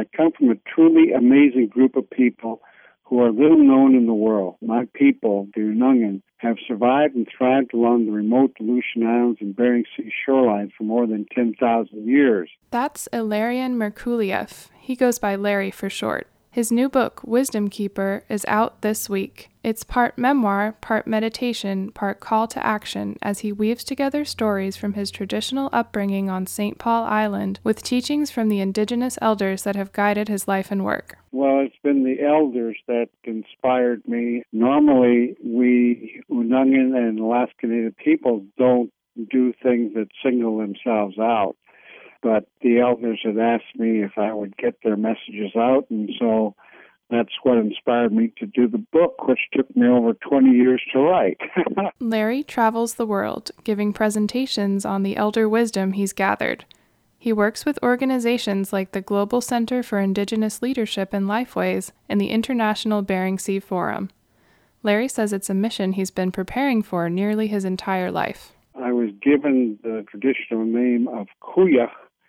I come from a truly amazing group of people who are little known in the world. My people, the Unangan, have survived and thrived along the remote Aleutian Islands and Bering Sea shoreline for more than 10,000 years. That's Ilarion Merkuliev. He goes by Larry for short. His new book, Wisdom Keeper, is out this week. It's part memoir, part meditation, part call to action as he weaves together stories from his traditional upbringing on St. Paul Island with teachings from the indigenous elders that have guided his life and work. Well, it's been the elders that inspired me. Normally, we Unangan and Alaska Native peoples don't do things that single themselves out. But the elders had asked me if I would get their messages out, and so that's what inspired me to do the book, which took me over 20 years to write. Larry travels the world, giving presentations on the elder wisdom he's gathered. He works with organizations like the Global Center for Indigenous Leadership and Lifeways and the International Bering Sea Forum. Larry says it's a mission he's been preparing for nearly his entire life. I was given the traditional name of Kuya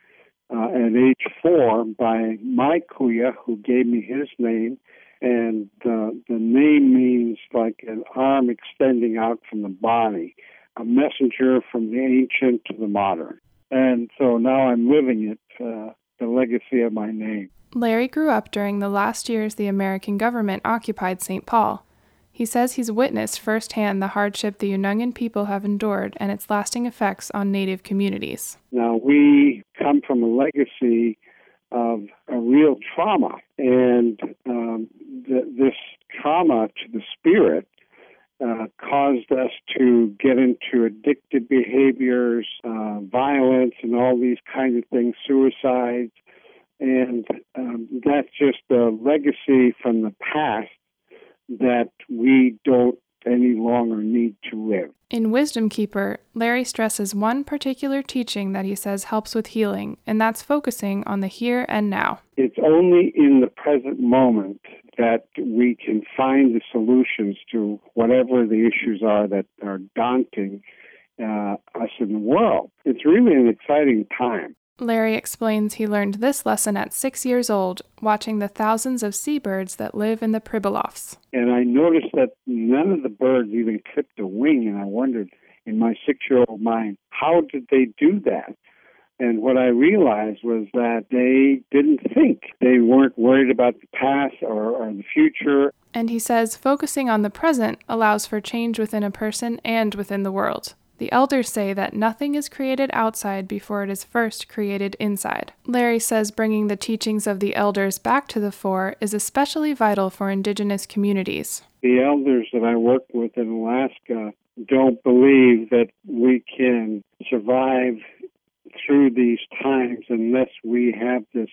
at age 4 by my Kuya, who gave me his name, and the name means like an arm extending out from the body, a messenger from the ancient to the modern. And so now I'm living it, the legacy of my name. Larry grew up during the last years the American government occupied St. Paul. He says he's witnessed firsthand the hardship the Unangan people have endured and its lasting effects on Native communities. Now, we come from a legacy of a real trauma, and this trauma to the spirit caused us to get into addictive behaviors, violence, and all these kinds of things, suicides, and that's just a legacy from the past that we don't any longer need to live. In Wisdom Keeper, Larry stresses one particular teaching that he says helps with healing, and that's focusing on the here and now. It's only in the present moment that we can find the solutions to whatever the issues are that are daunting us in the world. It's really an exciting time. Larry explains he learned this lesson at 6 years old, watching the thousands of seabirds that live in the Pribilofs. And I noticed that none of the birds even clipped a wing, and I wondered in my 6-year-old mind, how did they do that? And what I realized was that they didn't think. They weren't worried about the past or the future. And he says focusing on the present allows for change within a person and within the world. The elders say that nothing is created outside before it is first created inside. Larry says bringing the teachings of the elders back to the fore is especially vital for indigenous communities. The elders that I work with in Alaska don't believe that we can survive through these times unless we have this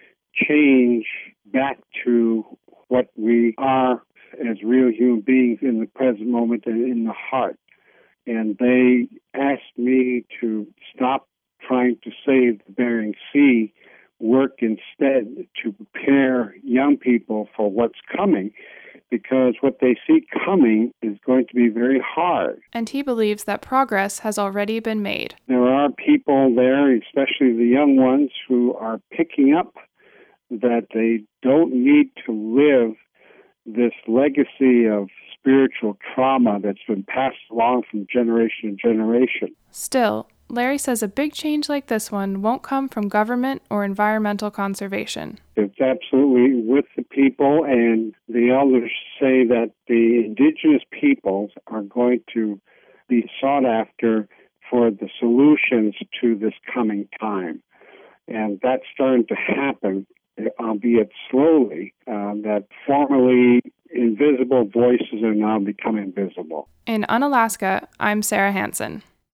change back to what we are as real human beings in the present moment and in the heart. And they asked me to stop trying to save the Bering Sea, work instead to prepare young people for what's coming, because what they see coming is going to be very hard. And he believes that progress has already been made. There are people there, especially the young ones, who are picking up that they don't need to live this legacy of spiritual trauma that's been passed along from generation to generation. Still, Larry says a big change like this one won't come from government or environmental conservation. It's absolutely with the people, and the elders say that the indigenous peoples are going to be sought after for the solutions to this coming time. And that's starting to happen, albeit slowly, that formerly invisible voices are now becoming visible. In Unalaska, I'm Sarah Hansen.